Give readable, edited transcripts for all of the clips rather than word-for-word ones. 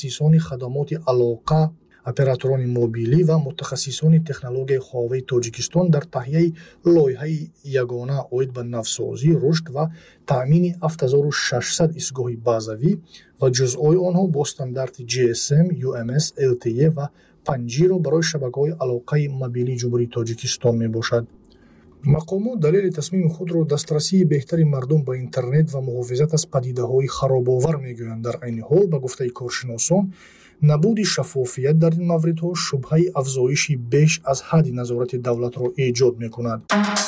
متخصصان خدمات علاقه، اپراتوران موبیلی و متخصصان تکنولوژی هواوی تاجیکستان در تهیه لایحه یگانه عاید به نوسازی، رشد و تامین 7600 ایستگاه بازوی و جزئی آنها با استاندارد GSM, UMS, LTE و 5G را برای شبکه‌های علاقه موبیلی جمهوری تاجیکستان میباشد. مقامات دلیل تصمیم خود را دسترسی بهتر مردم به اینترنت و محافظت از پدیده‌های خراب‌آور میگویند. در عین حال به گفته کارشناسان نبود شفافیت در این موردها شبهه افزایش بیش از حد نظارت دولت را ایجاد می‌کند.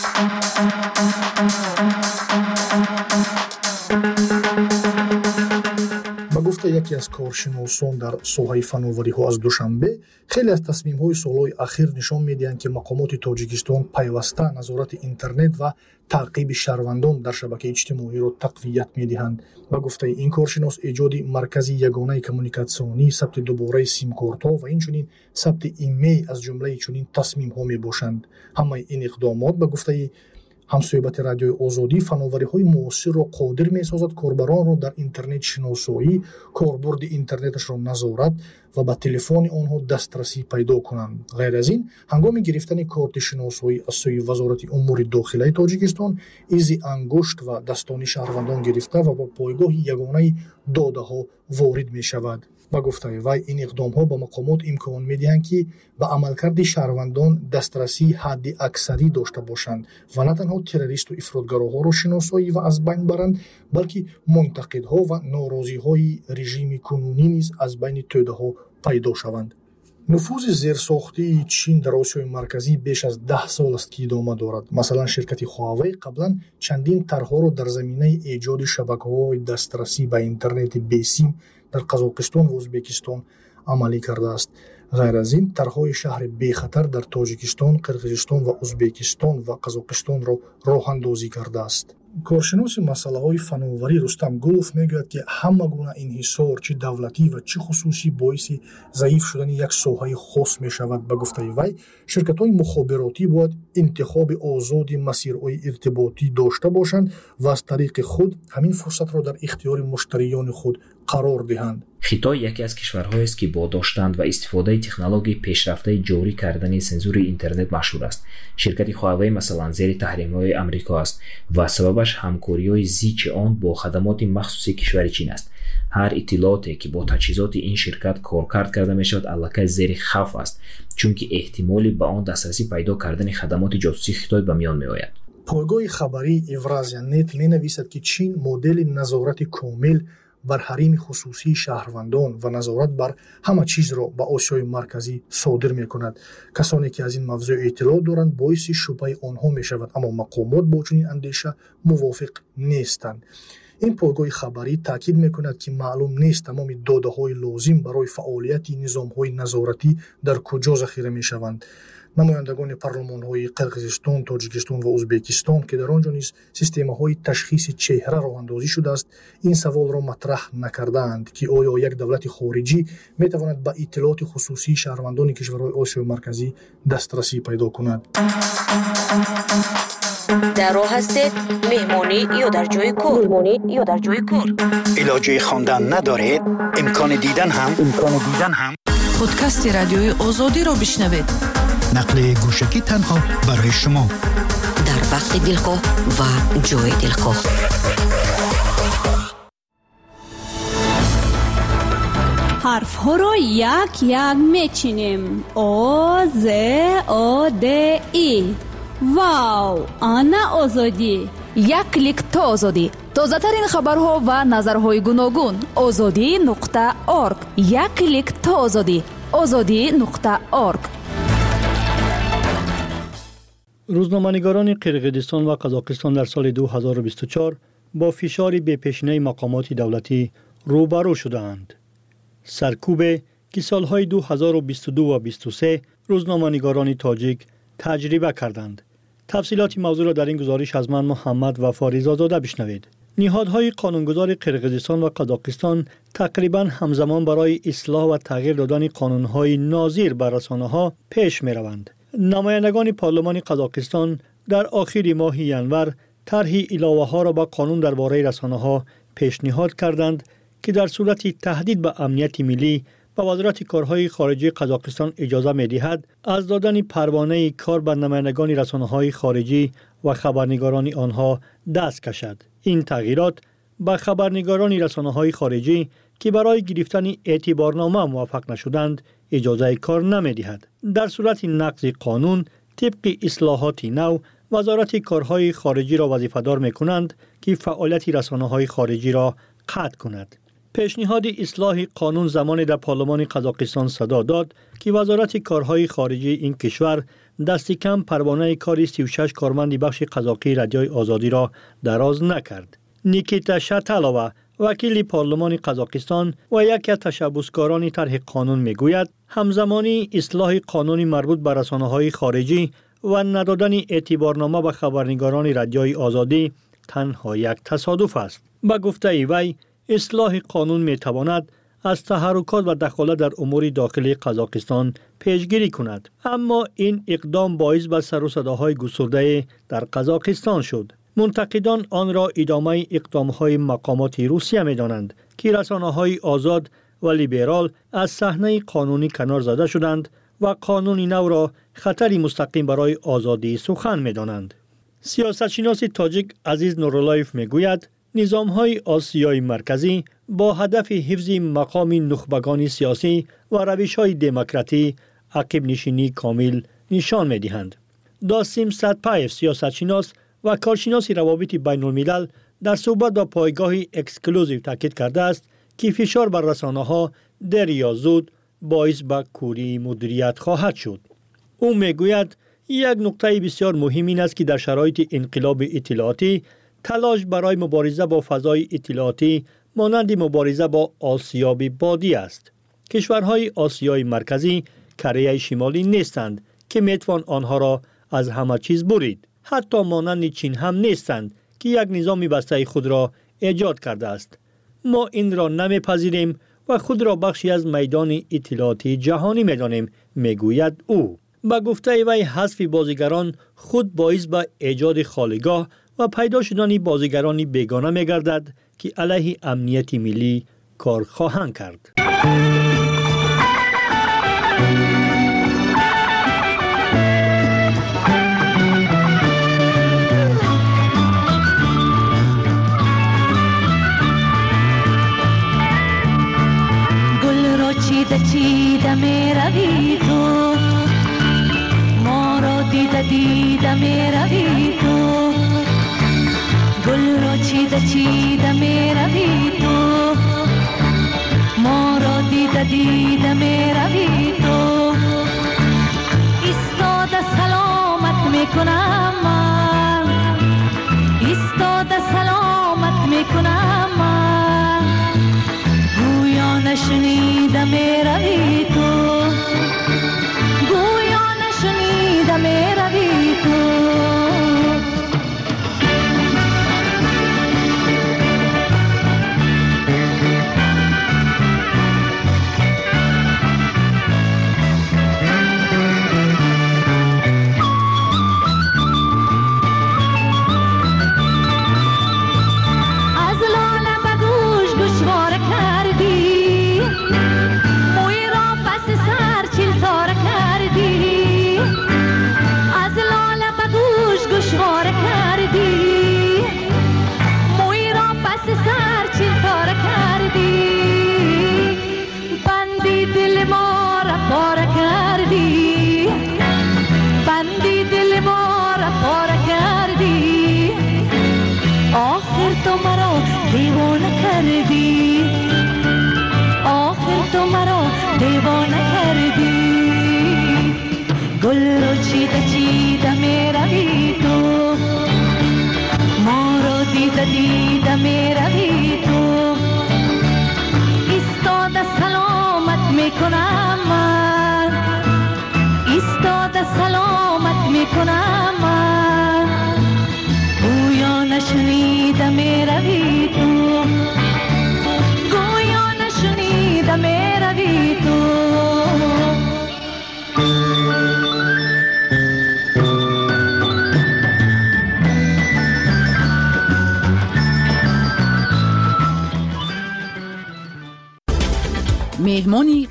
با گفته یکی از کارشناسان در ساحه فناوری‌ها از دوشنبه، خیلی از تصمیم‌های سال‌های اخیر نشان می‌دهند که مقامات تاجیکستان پیوسته نظارت اینترنت و تعقیب شهروندان در شبکه اجتماعی را تقویت می‌دهند. با گفته این کارشناس، ایجاد مرکزی یگانه کمیونیکاسیونی، ثبت دوباره سیم کارت‌ها و اینچنین ثبت ایمیل از جمله چنین تصمیم‌ها می‌باشند. همه این اقدامات با گفته همصحبت رادیوی آزادی فناوری‌های معاصر را قادر می‌سازد کاربران را در اینترنت شناسایی، کاربرد اینترنتش را نظارت و به تلفن آنها دسترسی پیدا کنند. غیر از این، هنگام گرفتن کارت شناسایی از سوی وزارت امور داخلی تاجیکستان، ایزی انگشت و دستانی شهروندان گرفته و با پایگاه یگانه داده‌ها وارد می‌شود. با گفته وی این اقدام‌ها به مقامات امکان می‌دهند که به عملکرد شهروندان دسترسی حد اکثری داشته باشند و نه تنها تروریست و افراطگراها را شناسایی و از بین برند، بلکه منتقدها و ناراضی‌های رژیم کنونی نیز از بین توده‌ها پیدا شوند. نفوذ زیرساختی چین در آسیای مرکزی بیش از 10 سال است که ادامه دارد. مثلا شرکت هواوی قبلا چندین طرح‌ها را در زمینه ایجاد شبکه‌های دسترسی به اینترنت بی سیم در قزاقستان و ازبکستان عملی کرده است. غیر از این، طرح‌های شهر بی خطر در تاجیکستان، قرقیزستان و ازبکستان و قزاقستان را راه اندازی کرده است. کارشناس مسائل فناوری رستم گلوف میگوید که همه گونه انحصار چه دولتی و چه خصوصی باعث ضعیف شدن یک ساحه خاص می شود. به گفته وی، شرکت‌های مخابراتی باید انتخاب آزاد مسیرهای ارتباطی داشته باشند و از طریق خود همین فرصت را در اختیار مشتریان خود قرار دهند. خیتای یکی از کشورهایی است که با داشتن و استفاده تکنولوژی پیشرفته جاری کردن سنسور اینترنت مشهور است. شرکت هواوی مثلا زیر تحریم‌های آمریکا است و سببش همکاری‌های زیچ آن با خدمات مخصوصی کشور چین است. هر اطلاعاتی که با تجهیزات این شرکت کارکرد کرده میشود البته زیر خوف است، چون که احتمالی به آن دسترسی پیدا کردن خدمات جاسوسی خیتای به میان میآید. پایگاه خبری اورازیا نت می‌نویسد که چین مدل نظارت کامل بر حریم خصوصی شهروندان و نظارت بر همه چیز را به آسیای مرکزی صادر می‌کند. کسانی که از این موضوع اطلاع دارند باعث شبهه آنها می‌شود، اما مقامات با چنین اندیشه موافق نیستند. این پایگاه خبری تاکید می‌کند که معلوم نیست تمام داده‌های لازم برای فعالیت نظام‌های نظارتی در کجا ذخیره می‌شوند. نمایندگان پارلمان‌های قرقیزستان، تاجیکستان و ازبکستان که در آنجا نیز سیستم‌های تشخیص چهره راه اندازی شده است، این سوال را مطرح نکردند که آیا یک دولت خارجی می‌تواند به اطلاعات خصوصی شهروندان کشورهای آسیای مرکزی دسترسی پیدا کند. در راه هستید مهمانی یا در جای کار. علاجه خواندن ندارید؟ امکان دیدن هم. پادکست رادیوی آزادی را بشنوید. نقل گوشکی تنها برای شما در وقت دلخواه و جای دلخواه. حرف ها را یک یک میچینیم. آ ز آ د ای. واو، آنا آزادی. یک کلیک تا آزادی. تازه ترین خبرها و نظرهای گوناگون. azadi.org. یک کلیک تا آزادی. azadi.org. روزنامه‌نگاران قرقیزستان و قزاقستان در سال 2024 با فشار بی‌پیشینه مقامات دولتی روبرو شدند. سرکوب که سالهای 2022 و 2023 روزنامه‌نگاران تاجیک تجربه کردند. تفصیلات موضوع را در این گزارش از من محمد و فاریزاداده بشنوید. نهادهای قانونگذار قرقیزستان و قزاقستان تقریباً همزمان برای اصلاح و تغییر دادن قانونهای ناظر بر رسانه‌ها پیش می‌روند. نمایندگان پارلمان قزاقستان در آخر ماه ژانویه طرح علاوه‌ها را به قانون درباره رسانه‌ها پیشنهاد کردند که در صورت تهدید به امنیت ملی به وزارت کارهای خارجه قزاقستان اجازه می‌دهد از دادن پروانه کار به نمایندگان رسانه‌های خارجی و خبرنگاران آنها دست کشد. این تغییرات به خبرنگاران رسانه‌های خارجی که برای گرفتن اعتبارنامه موفق نشدند اجازه کار نمی‌دهد. در صورت نقض قانون طبق اصلاحات نو وزارت کارهای خارجی را وظیفه‌دار می‌کنند که فعالیت رسانه‌های خارجی را قطع کند. پیشنهاد اصلاح قانون زمان در پارلمان قزاقستان صدا داد که وزارت کارهای خارجی این کشور دست کم پروانه کار 36 کارمند بخش قزاقی رادیوی آزادی را دراز نکرد. نیکیتا شاتالووا وکیل پارلمان قزاقستان و یکی از تشبثکاران طرح قانون میگوید همزمانی اصلاح قانون مربوط به رسانه‌های خارجی و ندادن اعتبارنامه به خبرنگاران رادیوی آزادی تنها یک تصادف است. با گفته وی اصلاح قانون میتواند از تحرکات و دخالت در امور داخلی قزاقستان پیشگیری کند، اما این اقدام باعث به سر و صداهای گسترده در قزاقستان شد. منتقدان آن را ادامه اقدامهای مقامات روسیه می‌دانند که رسانه‌های آزاد و لیبرال از صحنه قانونی کنار زده شدند و قانون نو را خطری مستقیم برای آزادی سخن می‌دانند. سیاستشناس تاجیک عزیز نورالایف میگوید نظام‌های آسیای مرکزی با هدف حفظ مقام نخبگان سیاسی و روش‌های دموکراتی عقب نشینی کامل نشان می‌دهند. داسیم ساتپایف سیاستشناس و کارشناس روابط بین الملل در صحبت با پایگاه اکسکلوزیو تاکید کرده است که فشار بر رسانه‌ها دیر یا زود باعث به کوری مدیریت خواهد شد. او میگوید یک نکته بسیار مهم این است که در شرایط انقلاب اطلاعاتی تلاش برای مبارزه با فضای اطلاعاتی مانند مبارزه با آسیاب بادی است. کشورهای آسیای مرکزی کره شمالی نیستند که میتوان آنها را از همه چیز برید. حتی مانند چین هم نیستند که یک نظام بسته خود را ایجاد کرده است. ما این را نمیپذیریم و خود را بخشی از میدان اطلاعاتی جهانی میدانیم، میگوید او. با گفته وی حذف بازیگران خود باعث به ایجاد خالگاه و پیدا شدن بازیگران بیگانه میگردد که علیه امنیت ملی کار خواهند کرد. چیده می روی تو، ما را دیده می روی تو، گل را چیده می روی تو، ما را دیده می روی تو. ایستاده سلامت می کنم من، ایستاده سلامت می کنم من، گویا نشنیده می روی تو، گویا نشنیده می روی تو. چیده می روی تو، ما رو دیده می روی تو. ایستاده سلامت می کنم من، ایستاده سلامت می کنم من، گویا نشنیده می روی تو، گویا نشنیده می روی تو.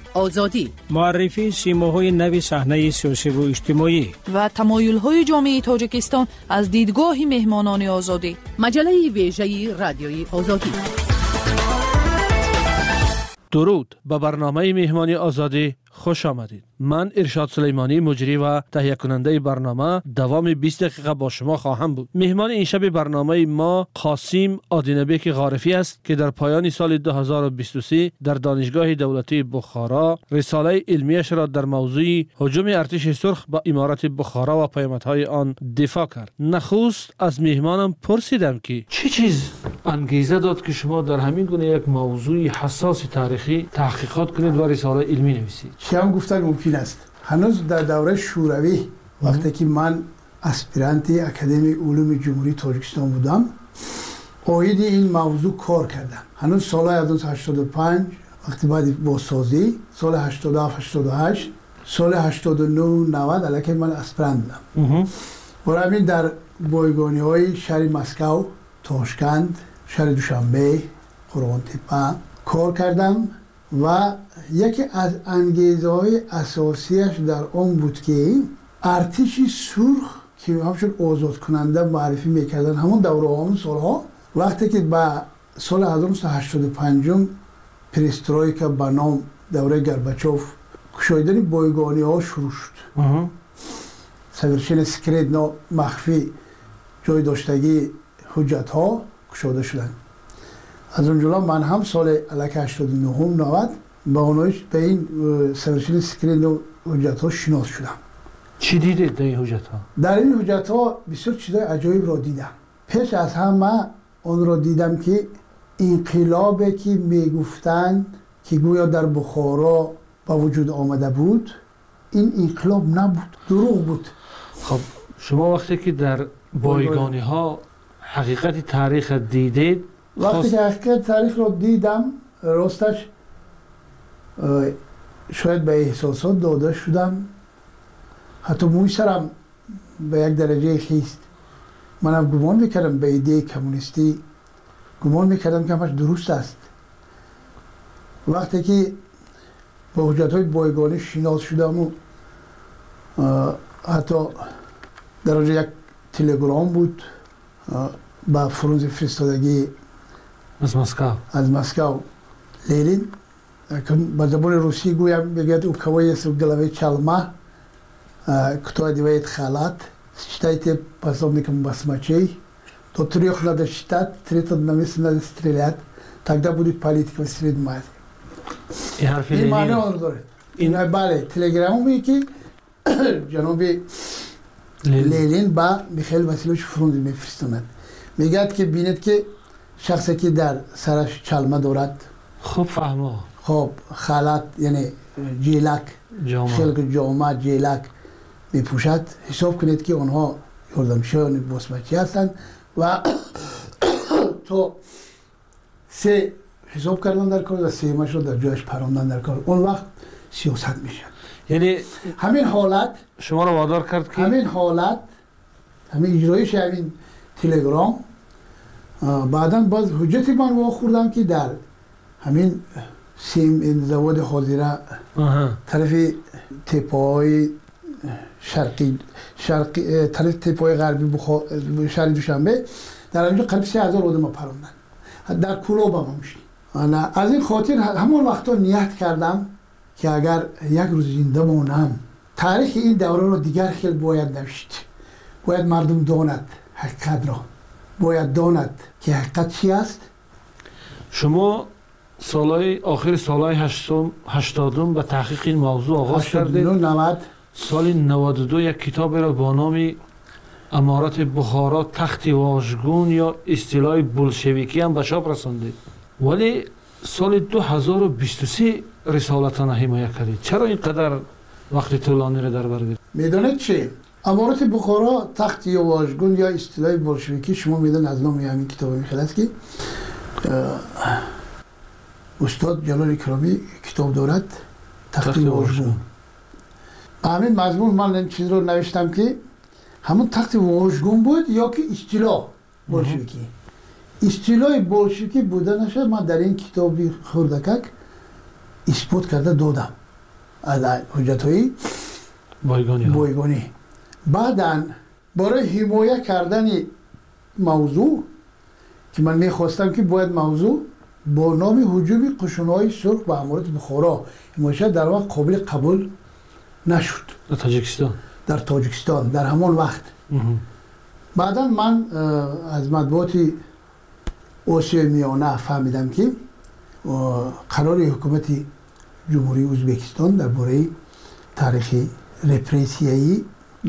آزادی، معرفی سیماهای نو صحنه سیاسی و اجتماعی و تمایل‌های جامعه تاجیکستان از دیدگاه مهمانان آزادی. مجله ویژه رادیوی آزادی. درود، به برنامه مهمانی آزادی خوش آمدید. من ارشاد سلیمانی، مجری و تهیه کننده برنامه، دوام 20 دقیقه با شما خواهم بود. مهمان این شب برنامه ما قاسم آدینبک غارفی است که در پایان سال 2023 در دانشگاه دولتی بخارا رساله علمیش را در موضوع هجوم ارتش سرخ به امارت بخارا و پیامدهای آن دفاع کرد. نخست از مهمانم پرسیدم که چه چیز انگیزه داد که شما در همین گونه یک موضوع حساس تاریخی تحقیقات کنید و رساله علمی نویسید؟ چه هم گفتن ممکن است. هنوز در دوره شوروی وقتی که من اسپیرانتی اکادمی علوم جمهوری تاجیکستان بودم، اوید این موضوع کار کردم. هنوز سال 1985 وقتی بعد بازسازی، سال 87 88 سال 89 90 الکی من اسپیرانت بودم. برای همین در بایگانی‌های شهر مسکو، تاشکند، شهر دوشنبه، قرغن‌تپه کار کردم و یکی از انگیزه‌های اساسیش در آن بود که ارتش سرخ که همچون آزاد کننده معرفی میکردن همون دوره همون سالها، وقتی که با سال 1985 پرسترویکا به نام دوره گرباچوف کشایدن بایگانی‌ها شروع شد. سویرشن سکرت مخفی جای داشتگی حجت‌ها کشاده شدن. از اونجا من هم سال 89 90 با اونایش به این سویرشن سکرین و حجت ها شناس شدم. چی دیدید در این حجت ها؟ در این حجت ها بسیار چیزای عجایب را دیدم. پیش از همه اون را دیدم که انقلابی که میگفتن که گویا در بخارا با وجود آمده بود، این انقلاب نبود، دروغ بود. خب شما وقتی که در بایگانی ها حقیقت تاریخ دیدید، وقتی که حقیقت تاریخ رو دیدم راستش شاید به احساسات داده شدم، حتی موی سرم به یک درجه خیست. منم گمان میکردم به ایده کمونیستی، گمان میکردم که همش درست است. وقتی که با حجت‌های بایگانی شناس شدم و حتی درجه یک تلگرام بود با فرانسه فرستادگی از مسکو لینین که با زبان روسی گویم بگید او کوایی است و گلوه چلمه کتای دیوید خالات считайте пособником басмачей, то 3 надо считать, 3 одновременно надо стрелять, тогда будет политика в Средней Азии. این معنی آن داره. این بله تلگرامی که جناب لینین با میخائیل واسیلوویچ فرانسه میفرستند، میگه که بینید که شخصی که در سرش چلمه دارد، خوب فهمه، خب خالات یعنی جیلک، خلق جامعه جیلک میپوشد، حساب کنید که آنها یاردمچیان باسمچی هستند و تو سه حساب کردن در کار و سهمش رو در جایش پراندن در کار. اون وقت سیاست میشه. یعنی همین حالت شما رو وادار کرد که همین حالت، همین اجرایش همین تلگرام بعداً باز حجت من واخوردم که در همین سیم زواد حاضره طرف تپای شرقی طرف تپای غربی شهر دوشنبه در اینجا قریب 3000 آدم پراندن در کلوب هم میشه. انا از این خاطر همون وقتا نیت کردم که اگر یک روز زنده مانم تاریخ این دوره رو دیگر خیلی باید نوشت. باید مردم داند حقیقت را، باید داند که حقیقت چی است. شما آخر سالهای 80 به تحقیق این موضوع آغاز کردید. 90 سال 92 یک کتاب را با نام امارت بخارا تخت واژگون یا اصطلاح بولشویکی هم به چاپ رساندید، ولی سال 2023 رسالتان حمایت کردید. چرا اینقدر وقت طولانی را در بر گرفت؟ میدونید چی؟ امارت بخارا تخت واژگون یا اصطلاح بولشویکی، شما میدونید از نام همین کتاب میخواد است که استاد جلال اکرامی کتاب دارد تخت واژگون. همین مضمون من این چیز رو نوشتم که همون تخت واژگون بود یا که اصطلاح بولشویکی. اصطلاح بولشویکی بودنش من در این کتابی خوردکک اثبات کرده دادم از حجت‌های بایگانی. بعداً برای حمایت کردن موضوع که من میخواستم که باید موضوع با نام هجوم قشون‌های سرخ به امارات بخارا حمایت در واقع قابل قبول نشد در تاجیکستان در همان وقت. بعدا من از مطبوعات آسیای میانه فهمیدم که قرار حکومت جمهوری ازبکستان درباره تاریخ رپریسیایی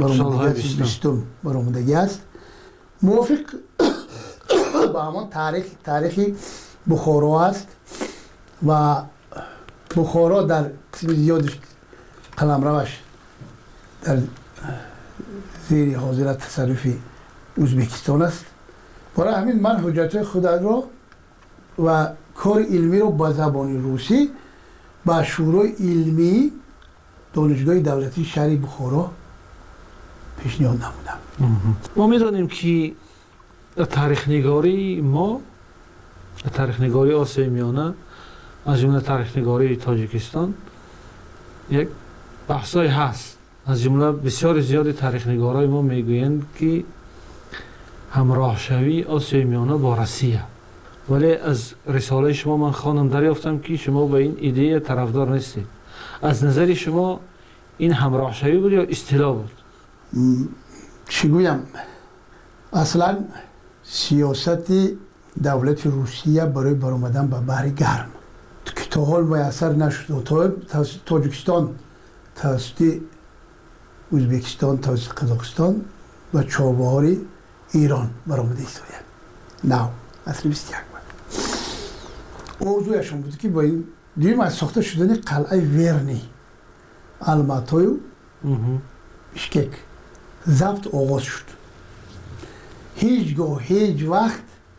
برآمدگی است موافق با همان تاریخ بخارا است و بخارا در قسم زیادش قلمروش در زیر حاضرت تصرف ازبکستان است. برای همین من حجت خود را و کار علمی رو با زبان روسی با شورای علمی دانشگاه دولتی شهر بخارا پیشنهاد نمودم. ما میدانیم که تاریخ نگاری ما تاریخ نگاری آسیای میانه از جمله تاریخ نگاری تاجیکستان یک بحثای هست. از جمله بسیار زیاد تاریخ نگارای ما میگویند که همراه شوی آسیای میانه با روسیه، ولی از رساله شما من خواندم دریافتم که شما به این ایده طرفدار نیستید. از نظر شما این همراه شوی بود یا اصطلاح بود؟ چی گویم؟ اصلا سیاست دولت روسیه برای برآمدن به بحر گرم که تا حال میسر نشد. تاجیکستان توسط ازبکستان توسط قزاقستان و چابهار ایران برآمده است. نه اصلا 21 بود. موضوعشون بود که با این دویم از ساخته شدن قلعه ورنی الماتای و بشکک ضبط آغاز شد. هیچگاه هیچ وقت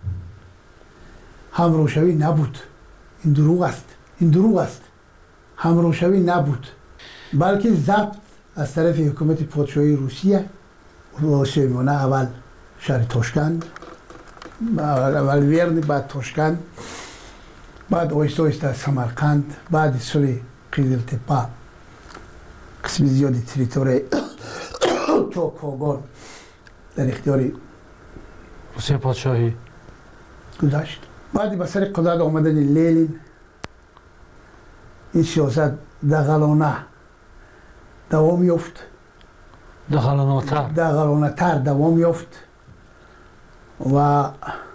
همراهشوی نبود. این دروغ است. همراهشوی نبود، بلکه ضبط از طرف حکومت پادشاهی روسیه و آسیای میانه، اول شهر تاشکند، اول ورن، بعد تاشکند، بعد آهسته آهسته سمرقند، بعد سوی قیزلتپه قسم زیادی تریتوری چاکاگان در اختیار روسیه پادشاهی گذاشت. بعد به سر قدرت آمدن لنین این سیاست دغلانه دوام یافت، دغلانه‌تر دوام یافت و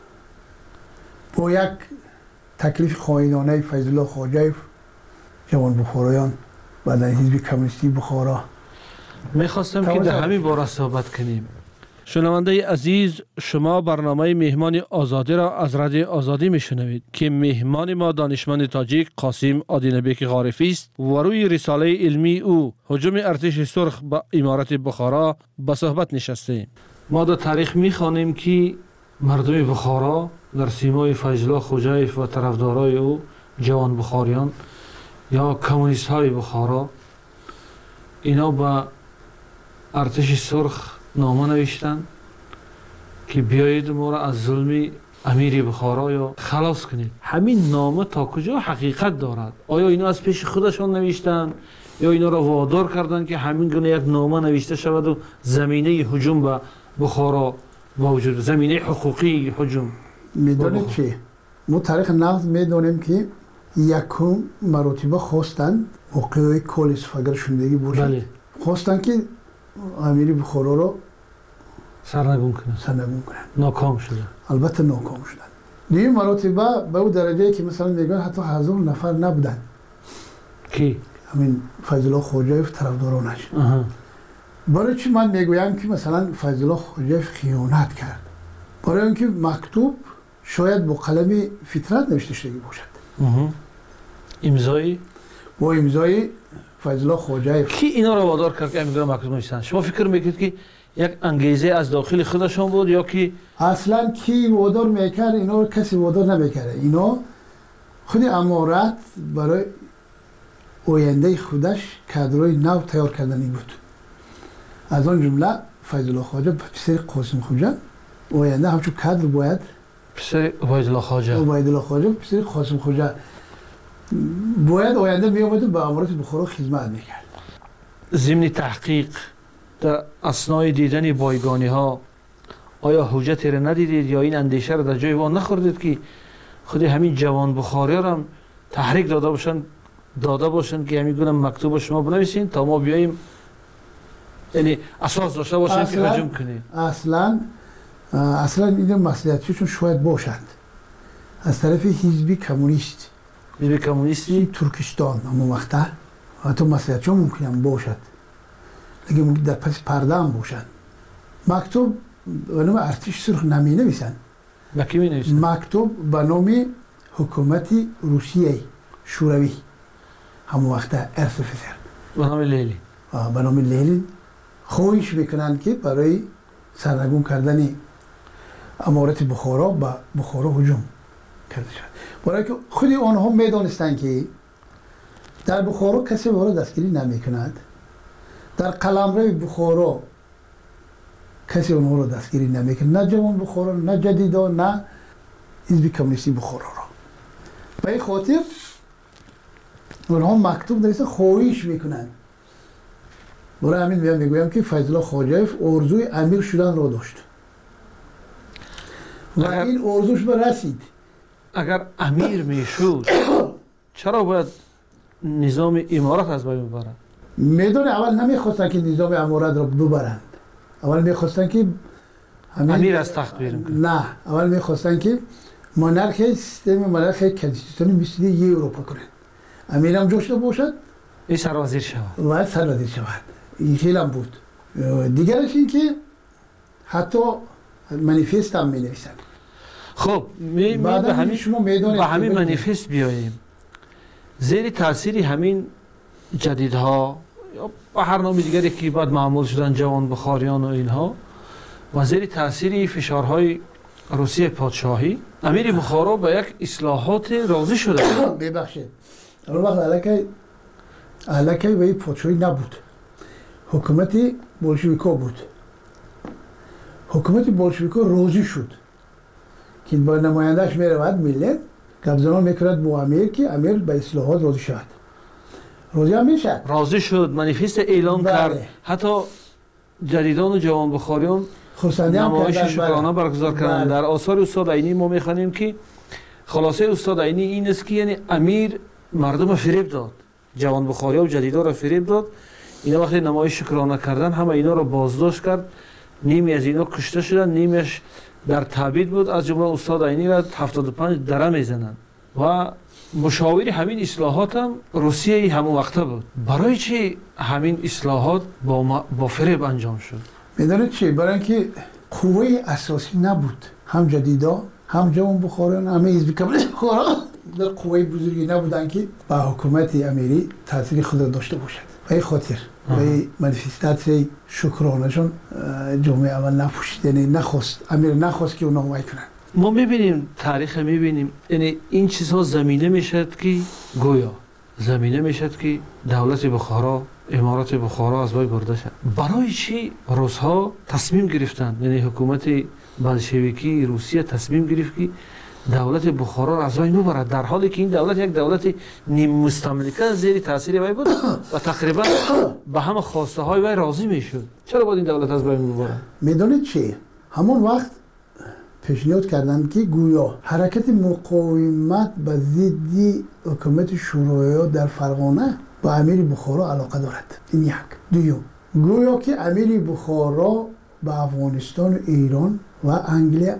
با یک تکلیف خائنانه فیض الله خواجویف جوان بخارایان و در حزب کمونیستی بخارا میخواستم که در همین باره صحبت کنیم. شنونده عزیز، شما برنامه مهمان آزادی را از رادیو آزادی میشنوید که مهمان ما دانشمند تاجیک قاسم آدینبک غارفی است و روی رساله علمی او هجوم ارتش سرخ به امارت بخارا به صحبت نشستیم. ما در تاریخ میخوانیم که مردم بخارا در سیمای فیض الله خواجویف و طرفدارای او جوان بخاریان یا کمونیست های بخارا اینا به ارتش سرخ نامه نوشتن که بیایید ما را از ظلم امیر بخارا یا خلاص کنید. همین نامه تا کجا حقیقت دارد؟ آیا اینا از پیش خودشان نوشتن یا اینا را وادار کردن که همین گونه یک نامه نوشته شود و زمینه هجوم به بخارا موجود، زمینه حقوقی هجوم؟ میدونید چی؟ ما تاریخ نقد میدونیم که یکم مراتبه خواستن موقعی کالیس فگر شندگی باشد. خواستن که امیر بخارا را سرنگون کنن. ناکام شدن. البته ناکام شدن. دیگه مراتبه به اون درجه که مثلا میگن حتی 1000 نفر نبودن. کی؟ همین فیض الله خواجویف طرفدارانش. برای چی من میگویم که مثلا فیض الله خواجویف خیانت کرد؟ برای اینکه مکتوب شاید با قلم فطرت نوشته شده باشد. امضایی؟ با امضای فیض الله خواجویف. کی اینا را وادار کرد که امضا مکتوب نوشتن؟ شما فکر میکنید که یک انگیزه از داخل خودشان بود یا که اصلا کی وادار میکرد؟ اینا رو کسی وادار نمیکرد. اینا خود امارت برای آینده خودش کادرای نو تیار کردنی بود. از آن جمله فیض الله خواجه پسر قاسم خوجا آینده همچون کادر باید پسر عبید الله خواجه پسر قاسم خوجا باید آینده می‌آمد و به امارات بخارا خدمت میکرد. ضمن تحقیق در اثنای دیدن بایگانی ها آیا حجتی را ندیدید یا این اندیشه را در جای وان نخوردید که خود همین جوان بخاری را هم تحریک داده باشند که همین گونه مکتوب شما بنویسین تا ما بیاییم، یعنی اساس داشته باشیم که هجوم کنیم؟ اصلا این مسئولیتشون شاید باشند از طرف حزب کمونیست، حزب کمونیستی ترکستان همون وقته، حتی مسئولیتشون ممکنه باشد لیکن ممکن در پس پرده هم باشند. مکتوب به نام ارتش سرخ نمی نویسند. با کی می نویسند؟ مکتوب به نام حکومت روسیه شوروی همون وقته ارسفسر به نام لیلی، به نام لیلی خواهش میکنند که برای سرنگون کردن امارات بخارا به بخارا هجوم کرده شد. برای که خود آنها میدانستند که در بخارا کسی وارد دستگیری نمی کند، در قلمرو بخارا کسی اونها را دستگیری نمی کند، نه جوان بخارا، نه جدیدا، نه حزب کمونیستی بخارا را. به این خاطر اونها مکتوب نویسند خواهش میکنند. برای همین میگویم که فیض الله خواجه‌اف آرزوی امیر شدن را داشت و این آرزوش به رسید. اگر امیر میشد چرا باید نظام امارت از بین ببرند؟ میدونه اول نمیخواستن که نظام امارت را ببرند، اول میخواستن که امیر از تخت بیرون کنند. نه، اول میخواستن که مونارکی سیستم مونارکی کنستیتوشنی مثل اروپا کنند. امیر هم جوش باشد، این سرازیر شود و سرازیر شود. این خیلی هم بود. دیگرش این که حتی منیفست هم می نویسن. خب به همین منیفست بیاییم. زیر تاثیر همین جدیدها یا به هر نام دیگری که بعد معمول شدن جوان بخاریان و اینها و زیر تاثیر فشارهای روسیه پادشاهی امیر بخارا به یک اصلاحات راضی شده. ببخشید اون وقت علاقه به این پادشاهی نبود، حکومت بولشویکا بود. حکومت بولشویکا راضی شد که با نمایندهش میرود ملت گپزنان میکرد با امیر که امیر به اصلاحات راضی شد. راضی هم میشد، راضی شد، منیفست اعلام کرد. حتی جدیدان و جوان بخاریان نمایش شکرانه برگزار کردند. در آثار استاد عینی ما میخوانیم که خلاصه استاد عینی این است که یعنی امیر مردم فریب داد، جوان بخاریا و جدیدا را فریب داد. اینا وقتی نمایش شکرانه کردن همه اینا را بازداشت کرد، نیمی از اینا کشته شدن، نیمیش در تعبید بود. از جمله استاد عینی را 75 دره میزنند و مشاوری همین اصلاحات هم روسیه همون وقته بود. برای چی همین اصلاحات با فریب انجام شد؟ میدونید چی؟ برای اینکه قوه اساسی نبود، هم جدیدا هم جوان بخاران هم حزب کمونیست بخارا در قوه بزرگی نبودن که با حکومت امیری تاثیر خود را داشته باشد. به این خاطر به منیفستاسیون شکرانهشون جامعه اول نپوشید، یعنی امیر نخواست که اونا وای کنن. ما میبینیم تاریخ میبینیم، یعنی این چیزها زمینه میشد که گویا زمینه میشد که دولت بخارا، امارات بخارا از بین برده شد. برای چی روس‌ها تصمیم گرفتند، یعنی حکومت بلشویکی روسیه تصمیم گرفت که دولت بخارا را از بین ببرد، در حالی که این دولت یک دولت نیم مستملکه زیر تاثیر وی بود و تقریبا به همه خواسته های وی راضی میشد. چرا باید این دولت از بین ببرد؟ میدونید چی؟ همون وقت پیشنهاد کردند که گویا حرکت مقاومت به ضد حکومت شوروی در فرغانه با امیر بخارا علاقه دارد. این یک. دوم، گویا که امیر بخارا با افغانستان و ایران و انگلیس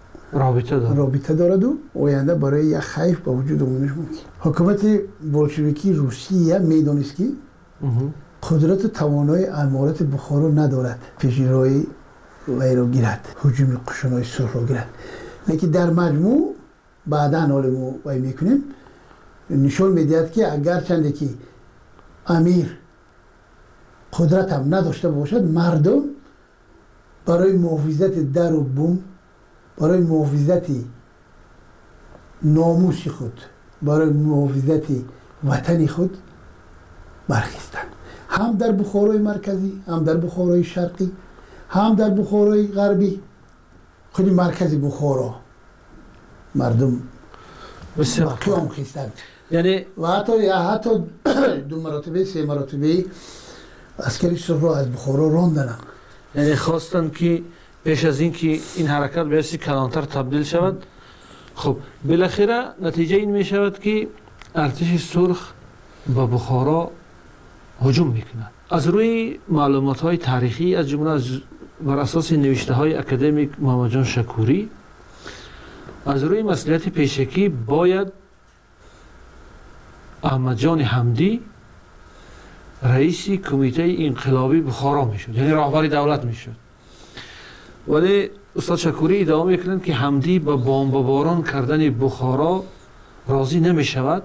رابطه دارد و آینده برای یک خیف با وجود آمدنش ممکن. حکومت بولشویکی روسیه میدانست که قدرت و توانایی امارات بخارا ندارد پیشروی وی را گیرد، هجوم قشونهای سرخ را گیرد. لیکن در مجموع بعدا حال ما وی میکنیم نشان میدهد که اگر چنده که امیر قدرت هم نداشته باشد، مردم برای محافظت در و بوم، برای محافظت ناموس خود، برای محافظت وطن خود برخیستند. هم در بخارای مرکزی، هم در بخارای شرقی، هم در بخارای غربی. خود مرکزی بخارا مردم قیام خیستند. یعنی و حتی 2 مرتبه 3 مرتبه عسکری سرخ رو از بخارا راندن. یعنی خواستن که پیش از این که این حرکت به حیث کلانتر تبدیل شود. خب بالاخره نتیجه این می شود که ارتش سرخ به بخارا هجوم میکند. از روی معلومات های تاریخی از جمله بر اساس نوشته های اکادمیک محمد جان شکوری، از روی مسئولیت پیشکی باید احمد جان حمدی رئیس کمیته انقلابی بخارا میشد، یعنی رهبر دولت میشد. ولی استاد شکوری ادعا میکنند که حمدی به بمباران کردن بخارا راضی نمیشود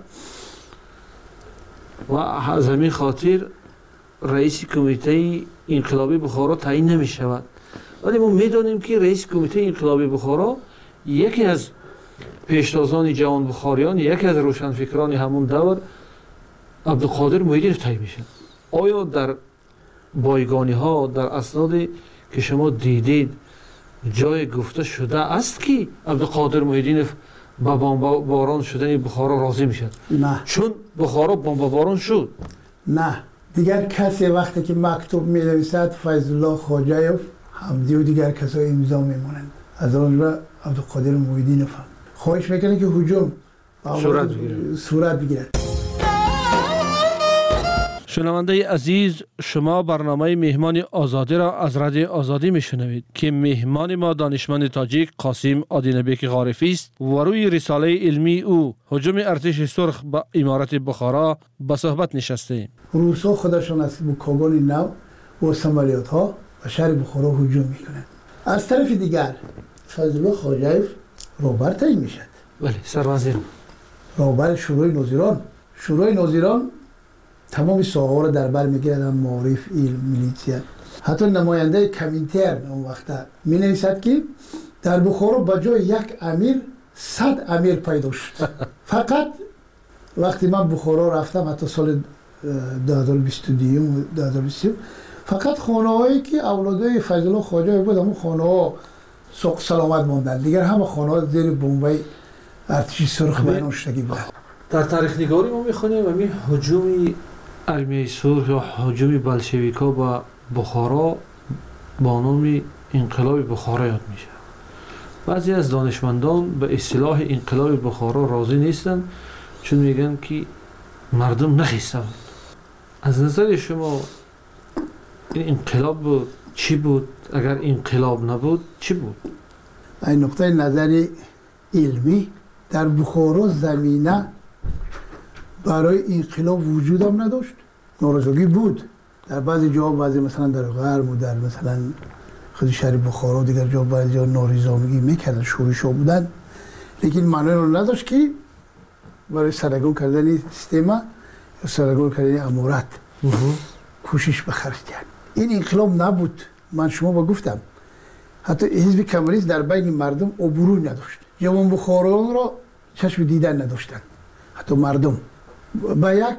و از همین خاطر رئیس کمیته انقلابی بخارا تعیین نمیشود. ولی ما میدونیم که رئیس کمیته انقلابی بخارا یکی از پیشتازان جوان بخاریان، یکی از روشنفکران همون دور عبدالقادر محیدینов تعیین میشد. آیا در بایگانی ها در اسنادی که شما دیدید جای گفته شده است که عبدالقادر محیدینov با بمباران شدن بخارا راضی میشد؟ نه. چون بخارا بمباران شد. نه. دیگر کسی وقتی که مکتوب می نویسد فیض الله خواجه‌یوف، حمدی و دیگر کسای امضا میمونند. از آنجا عبدالقادر محیدینov خواهش میکنه که هجوم صورت بگیرد. شنونده عزیز، شما برنامه مهمان آزادی را از رادیو آزادی میشنوید که مهمان ما دانشمند تاجیک قاسم آدینبک غارفی است و روی رساله علمی او هجوم ارتش سرخ به امارت بخارا به صحبت نشسته ایم. روسا خودشان از کاغان نو و سمالیات ها و شهر بخارا هجوم میکنند. از طرف دیگر فیض الله خواجه‌یوف رهبر تعیین میشد. بله، سربازی رهبر شورای ناظران تمام ساحه‌ها را در بر میگیرد، معارف، علم، میلیتیا. حتی نماینده کمینترن اون وقت می نویسد که در بخارا با جای یک امیر 100 امیر پیدا شد. فقط وقتی من بخارا رفتم حتی سال 2022 و 2023 فقط خانه‌هایی که اولادای فیض الله خواجه‌یوف بود همون خانه‌ها سلامت ماندن، دیگر همه خانه‌ها زیر بمبای ارتش سرخ بیرون شدگی بود. در تاریخ نگاری ما میخونیم همین هجوم ارمیه سرخ یا هجوم بلشویکا به بخارا با نام انقلاب بخارا یاد میشه. بعضی از دانشمندان به اصطلاح انقلاب بخارا راضی نیستن چون میگن که مردم نخیسته. از نظر شما این انقلاب بود چی بود؟ اگر انقلاب نبود چی بود؟ این نقطه نظر علمی در بخارا زمینه برای انقلاب وجود هم نداشت. ناراضگی بود در بعضی جا، بعضی مثلا در غرب و در مثلا خود شهر بخارا و دیگر جا بعضی جا ناریزانگی میکردن، شورش‌ها بودن، لیکن معنی رو نداشت که برای سرنگون کردن سیستم یا سرنگون کردن امارت کوشش بخرج کرد. این انقلاب نبود. من شما با گفتم حتی حزب کمونیست در بین مردم عبوری نداشت. جوان بخارایان را چشم دیدن نداشتن. حتی مردم با یک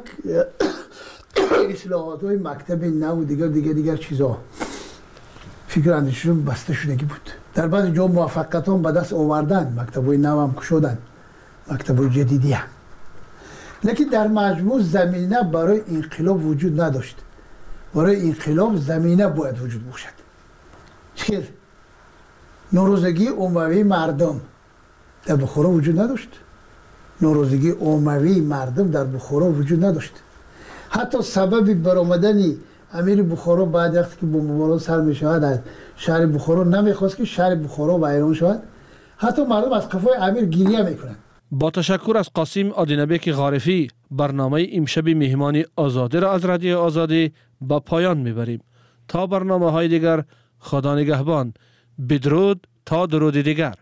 اصلاحات های مکتب نو و دیگر چیزا فکر اندیششون بسته شدگی بود. در بعضی جا موفقیت هم به دست آوردن، مکتب های نو هم کشودن، مکتب های جدیدی هم. لیکن در مجموع زمینه برای انقلاب وجود نداشت. برای انقلاب زمینه باید وجود باشد. چرا؟ ناراضگی عمومی مردم در بخارا وجود نداشت. ناراضگی عمومی مردم در بخارا وجود نداشت. حتی سبب برآمدن امیر بخارا بعد وقتی که بمباران سر می شود از شهر بخارا نمیخواست که شهر بخارا ویران شود. حتی مردم از قفای امیر گریه میکنند. با تشکر از قاسم آدینبک غارفی، برنامه امشب مهمانی آزادی را از رادیو آزادی به پایان میبریم. تا برنامه های دیگر، خدا نگهبان. بدرود تا درود دیگر.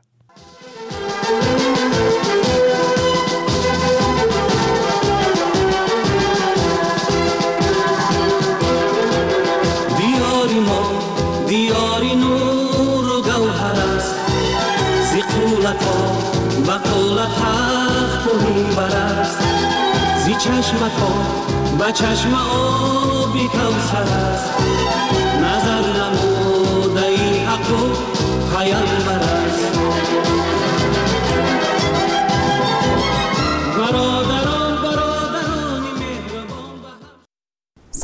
دیاری نور و گوهر است، زی قولت ها بقول تخت و منبر است، زی چشمت ها به چشم آبی کوثر است.